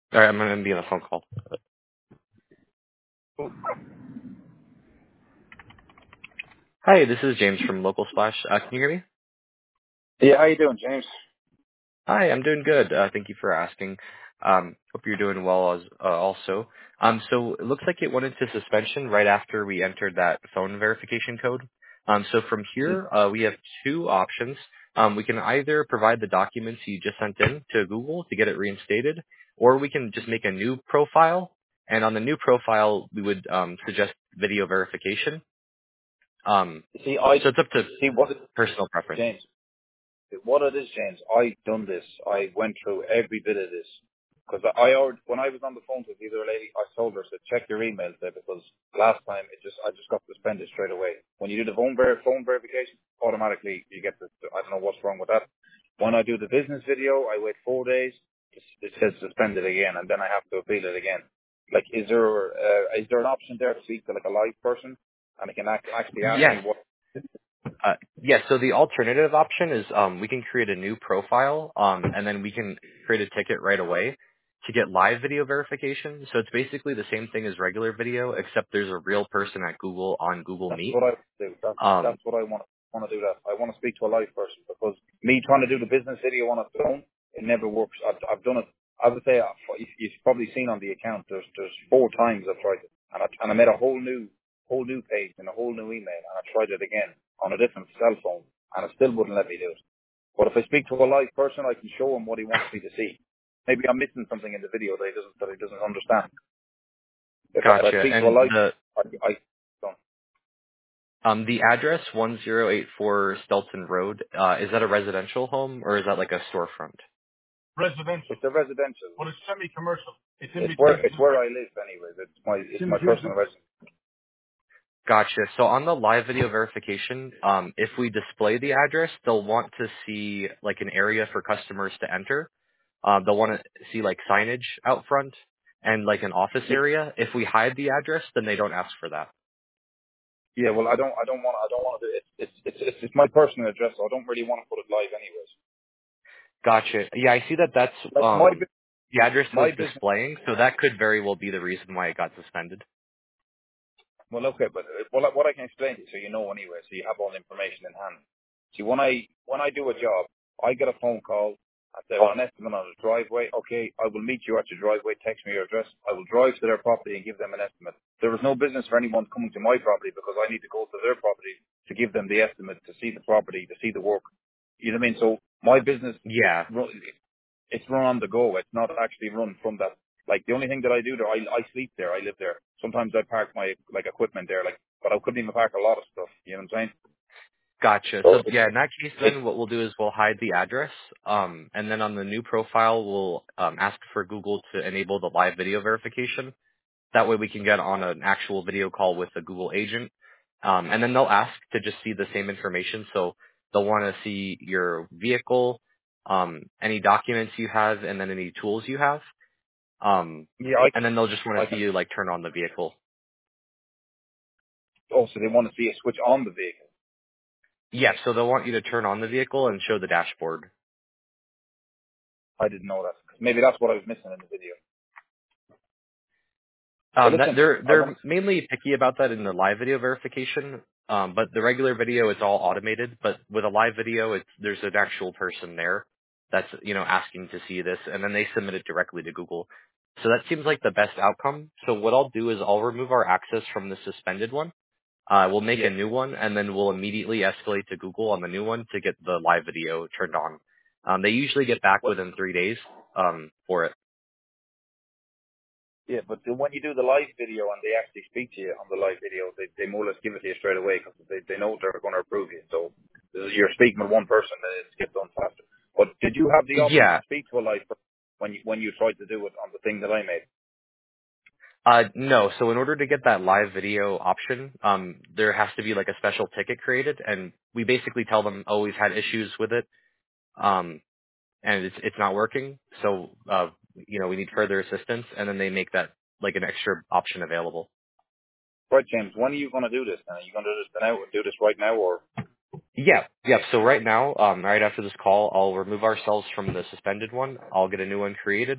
All right, I'm going to be on a phone call. Hi, this is James from Local Splash. Can you hear me? Yeah, how you doing, James? Hi, I'm doing good. Thank you for asking. Hope you're doing well as also. So it looks like it went into suspension right after we entered that phone verification code. So from here, we have two options. We can either provide the documents you just sent in to Google to get it reinstated, or we can just make a new profile. And on the new profile, we would suggest video verification. See, So it's up to see what it, personal preference. James. What it is, James. I done this. I went through every bit of this because I already, when I was on the phone with the other lady, I told her to check your emails there because last time I just got suspended straight away. When you do the phone verification, automatically you get the. I don't know what's wrong with that. When I do the business video, I wait 4 days. It says suspended again, and then I have to appeal it again. Like, is there an option there to speak to like a live person, and it can actually ask Yes. me what? Yes, so the alternative option is we can create a new profile, and then we can create a ticket right away to get live video verification. So it's basically the same thing as regular video, except there's a real person at Google on Google That's Meet. what I do. Um, That's what I want to do. That I want to speak to a live person because me trying to do the business video on a phone, it never works. I've done it. I would say you've probably seen on the account. There's 4 times I've tried it, and I made a whole new page and a whole new email, and I tried it again on a different cell phone, and it still wouldn't let me do it. But if I speak to a live person, I can show him what he wants me to see. Maybe I'm missing something in the video that he doesn't understand. If I Gotcha. speak to a And live, I don't. the address 1084 Stelton Road, is that a residential home or is that like a storefront? Residential, It's a residential. but it's semi-commercial. It's in It's between. where I live anyway. It's my personal residence. Gotcha. So on the live video verification, if we display the address, they'll want to see like an area for customers to enter. They'll want to see like signage out front and like an office area. If we hide the address, then they don't ask for that. Yeah, well, I don't want to do it. It's my personal address, so I don't really want to put it live anyways. Gotcha. Yeah, I see that that's Like the address it my was business. displaying, so that could very well be the reason why it got suspended. Well, okay, but what I can explain to you, so you know anyway, so you have all the information in hand. See, when I do a job, I get a phone call. I say, well, an estimate on the driveway. Okay, I will meet you at your driveway. Text me your address. I will drive to their property and give them an estimate. There is no business for anyone coming to my property because I need to go to their property to give them the estimate, to see the property, to see the work. You know what I mean? So my business, Yeah. it's run on the go. It's not actually run from that. Like the only thing that I do there, I sleep there. I live there. Sometimes I park my like equipment there, like, but I couldn't even park a lot of stuff. You know what I'm saying? Gotcha. So So yeah, in that case, then what we'll do is we'll hide the address, and then on the new profile, we'll ask for Google to enable the live video verification. That way, we can get on an actual video call with a Google agent, and then they'll ask to just see the same information. So they'll want to see your vehicle, any documents you have, and then any tools you have, yeah, and then they'll just want I to see can. you like turn on the vehicle. Also, they want to see a switch on the vehicle. Yes, so they'll want you to turn on the vehicle and show the dashboard. I didn't know that. Maybe that's what I was missing in the video. Well, listen, I They're want. mainly picky about that in the live video verification. But the regular video, it's all automated. But with a live video, there's an actual person there that's asking to see this, and then they submit it directly to Google. So that seems like the best outcome. So what I'll do is I'll remove our access from the suspended one. We'll make a Yeah, new one, and then we'll immediately escalate to Google on the new one to get the live video turned on. They usually get back what? within 3 days for it. Yeah, but when you do the live video and they actually speak to you on the live video, they more or less give it to you straight away because they know they're going to approve you. So you're speaking with one person, and it gets done faster. But did you have the option Yeah, to speak to a live person when you tried to do it on the thing that I made? No. So in order to get that live video option, there has to be like a special ticket created, and we basically tell them, oh, we've had issues with it, um, and it's not working. So we need further assistance, and then they make that like an extra option available. Right, James. When are you going to do this? Are you going to do this now? Do this right now, or? Yeah, yeah. So right now, right after this call, I'll remove ourselves from the suspended one. I'll get a new one created,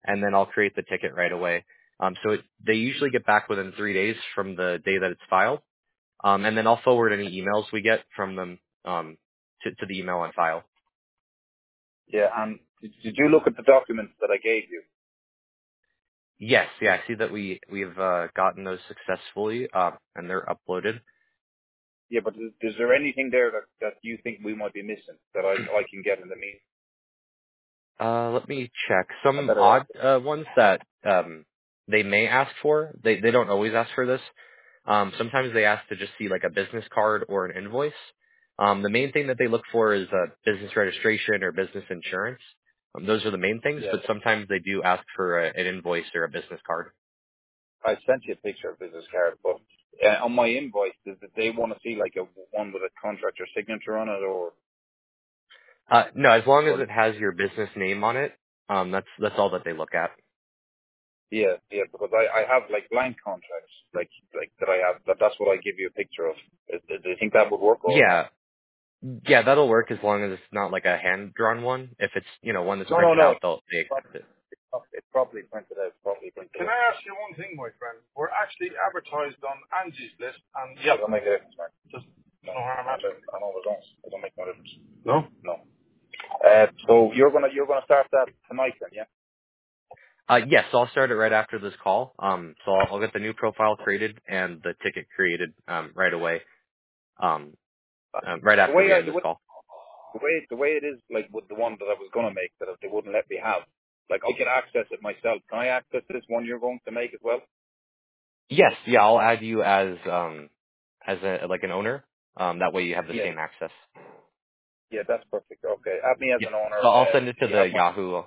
and then I'll create the ticket right away. They usually get back within 3 days from the day that it's filed, and then I'll forward any emails we get from them to the email on file. Yeah, and did you look at the documents that I gave you? Yes, yeah, I see that we've gotten those successfully, and they're uploaded. Yeah, but is there anything there that you think we might be missing that I can get in the meeting? Let me check. Some odd ones that they may ask for. They don't always ask for this. Sometimes they ask to just see like a business card or an invoice. The main thing that they look for is a business registration or business insurance. Those are the main things, Yeah. but sometimes they do ask for an invoice or a business card. I sent you a picture of business card, but on my invoice, did they want to see like a one with a contractor signature on it, or? No, as long as it has your business name on it, that's all that they look at. Yeah, because I have like blank contracts, like that I have. That's what I give you a picture of. Do you think that would work? Or? Yeah, that'll work as long as it's not like a hand drawn one. If it's one that's No, printed no. out, they accept it. It's properly printed out. Can I ask you one thing, my friend? We're actually advertised on Angie's list, and Yeah, don't make a difference, man. just no harm asking. I know it don't. It don't make no difference. No? No. So you're gonna start that tonight then, yeah? Yes, so I'll start it right after this call. So I'll get the new profile created and the ticket created right away. Right The after way we end this call. the way it is, like with the one that I was gonna make, that they wouldn't let me have. Like I can access it myself. Can I access this one you're going to make as well? Yes, yeah, I'll add you as an owner. That way you have the same access. Yeah, that's perfect. Okay, add me as Yeah. an owner. So I'll send it to You the have my Yahoo.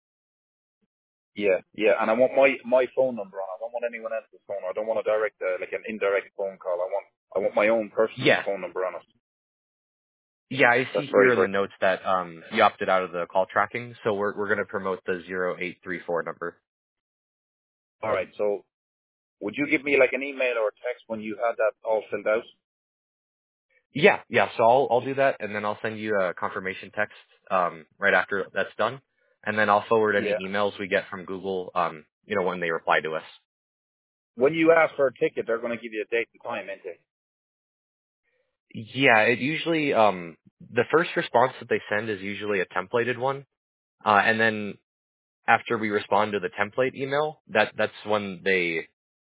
and I want my phone number on. I don't want anyone else's phone. I don't want a direct like an indirect phone call. I want my own personal Yeah. phone number on it. Yeah, I see That's here very in the very. notes that you opted out of the call tracking, so we're going to promote the 0834 number. All right. So would you give me like an email or a text when you had that all filled out? Yeah. So I'll do that, and then I'll send you a confirmation text right after that's done, and then I'll forward any Yeah. emails we get from Google, when they reply to us. When you ask for a ticket, they're going to give you a date and time, ain't they? Yeah, it usually the first response that they send is usually a templated one, and then after we respond to the template email, that's when they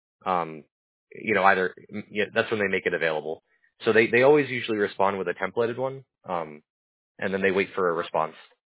that's when they make it available. So they always usually respond with a templated one, and then they wait for a response.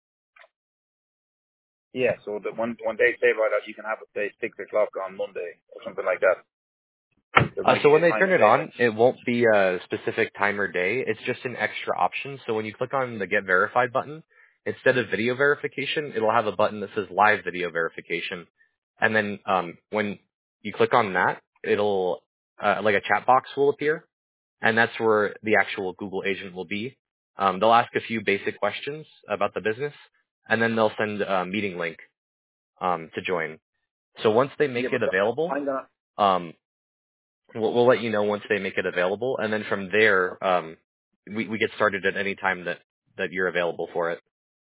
Yeah. So that when they say about that, you can have it say 6 o'clock on Monday or something like that. They're going to So give you when a they time turn and it date. on, it won't be a specific time or day. It's just an extra option. So when you click on the Get Verified button, instead of video verification, it'll have a button that says Live Video Verification. And then when you click on that, it'll like a chat box will appear, and that's where the actual Google agent will be. They'll ask a few basic questions about the business, and then they'll send a meeting link to join. So once they make Yeah, it but available, I'm gonna. um, we'll let you know once they make it available, and then from there, we get started at any time that you're available for it.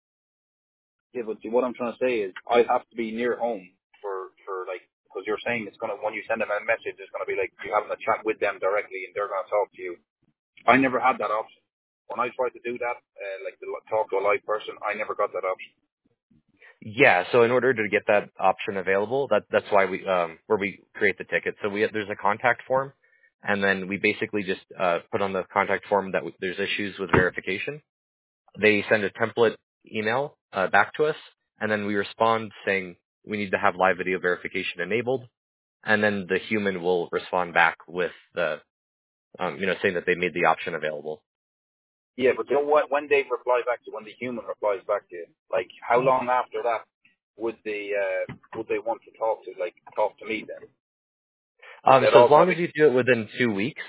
Yeah, but see, what I'm trying to say is I have to be near home for like, because you're saying it's gonna, when you send them a message, it's gonna be like you having a chat with them directly and they're gonna talk to you. I never had that option. When I tried to do that, like to talk to a live person, I never got that option. Yeah, so in order to get that option available, that's why we where we create the ticket. So there's a contact form, and then we basically just put on the contact form that there's issues with verification. They send a template email back to us, and then we respond saying we need to have live video verification enabled, and then the human will respond back with the saying that they made the option available. Yeah, but you know what? When they reply back to, when the human replies back to you, like how long after that would they want to talk to me then? Is that So as all long gonna as be? you do it within 2 weeks,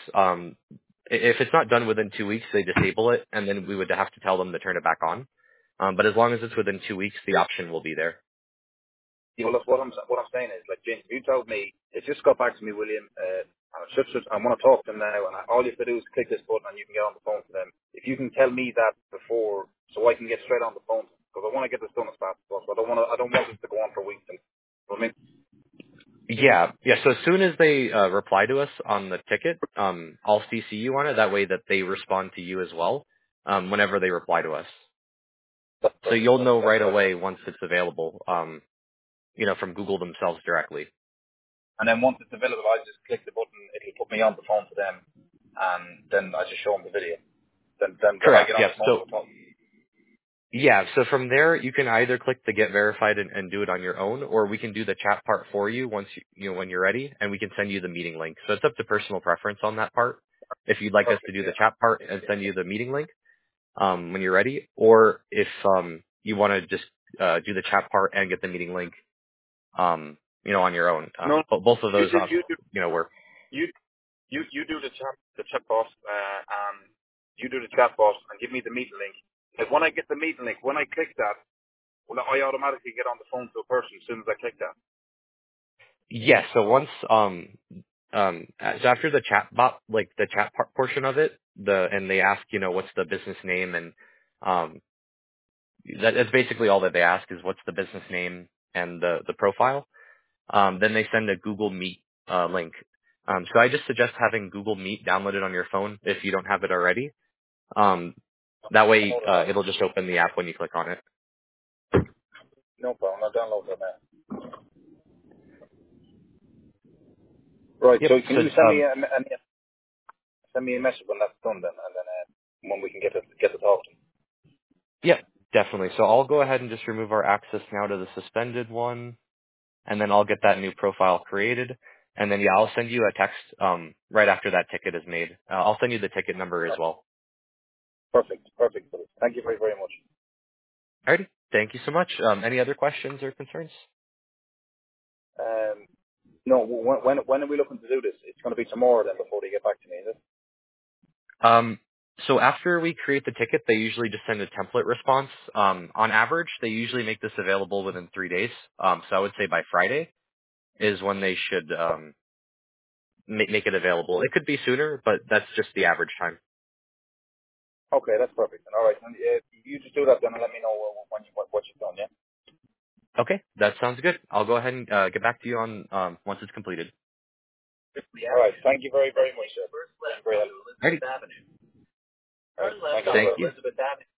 if it's not done within 2 weeks, they disable it, and then we would have to tell them to turn it back on. But as long as it's within 2 weeks, the option will be there. Yeah, well, that's what I'm saying is, like, James, if you told me, it just got back to me, William, and I want to talk to them now, and all you have to do is click this button and you can get on the phone to them. If you can tell me that before, so I can get straight on the phone, because I want to get this done as fast as possible. I don't want this to go on for weeks. Yeah. So as soon as they reply to us on the ticket, I'll CC you on it. That way that they respond to you as well whenever they reply to us. That's So perfect. you'll know right That's away once it's available, from Google themselves directly. And then once it's available, I just click the button. It'll put me on the phone to them, and then I just show them the video. Then I Correct. get on Yes. the phone to the phone. So from there, you can either click the get verified and do it on your own, or we can do the chat part for you once when you're ready, and we can send you the meeting link. So it's up to personal preference on that part. If you'd like us to Perfect. do the Yeah. chat part and send you the meeting link when you're ready, or if you want to just do the chat part and get the meeting link, on your own. No, But both of those, you do work. you you do the chat box, and you do the chat box and give me the meeting link. Like when I get the meeting link, when I click that, will I automatically get on the phone to a person as soon as I click that? Yes. So once so after the chat bot, like the chat part portion of it, and they ask, what's the business name, and that's basically all that they ask is what's the business name and the profile. Then they send a Google Meet link. So I just suggest having Google Meet downloaded on your phone if you don't have it already. That way Hold on. it'll just open the app when you click on it. No problem. I'll download that now. Right. Yep. So can So you send me a message when that's done, then, and then when we can get the talk. yeah, definitely. So I'll go ahead and just remove our access now to the suspended one, and then I'll get that new profile created. And then, I'll send you a text right after that ticket is made. I'll send you the ticket number as well. Perfect. Perfect. Thank you very, very much. Alrighty. Thank you so much. Any other questions or concerns? No. When are we looking to do this? It's going to be tomorrow then before they get back to me, is it? So after we create the ticket, they usually just send a template response. On average, they usually make this available within 3 days. So I would say by Friday is when they should make it available. It could be sooner, but that's just the average time. Okay, that's perfect. All right. And, you just do that then and let me know what you've done, yeah? Okay, that sounds good. I'll go ahead and get back to you on once it's completed. All right. Thank you very, very much, sir. Very helpful. Alrighty. All right. Thank you. Thank you.